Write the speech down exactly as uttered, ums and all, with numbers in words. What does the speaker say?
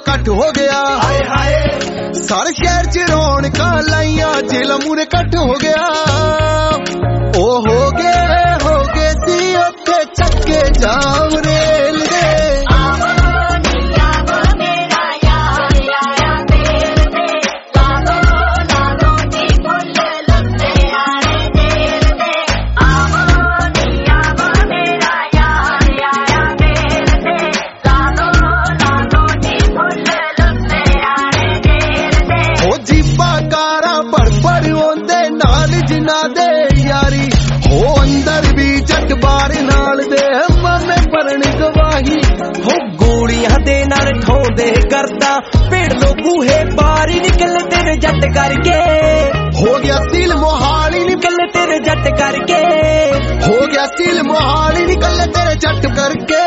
ਕੱਟ ਹੋ ਗਿਆ। ਹਾਏ ਹਾਏ ਸਾਰੇ ਸ਼ਹਿਰ ਚ ਰੌਣਕਾਂ ਲਾਈਆਂ ਜੇਲਾਂ ਮੂਰੇ ਕੱਟ ਹੋ ਗਿਆ। ਉਹ ਹੋ ਗਏ ਹੋ ਗਏ ਸੀ ਉੱਥੇ ਚੱਕੇ ਜਾਮ ਰੇਲ ਦੇ। ਜਿਨ੍ਹਾਂ ਦੇ ਯਾਰੀ ਹੋ ਅੰਦਰ ਵੀ ਜੱਟ ਬਾਰ ਨਾਲ ਦੇ ਮਾਮੇ ਪਰਣ ਗਵਾਹੀ ਹੋ ਗੋਲੀਆਂ ਦੇ ਨਾਲ ਠਾਉਂਦੇ ਕਰਦਾ ਭੇੜ ਲੋ ਬੂਹੇ ਬਾਰੀ ਨਿਕਲ ਤੇਰੇ ਜੱਟ ਕਰਕੇ। ਹੋ ਗਿਆ ਸੀਲ ਮੋਹਾਲੀ ਨਿਕਲ ਤੇਰੇ ਜੱਟ ਕਰਕੇ। ਹੋ ਗਿਆ ਸੀਲ ਮੋਹਾਲੀ ਨਿਕਲ ਤੇਰੇ ਜੱਟ ਕਰਕੇ।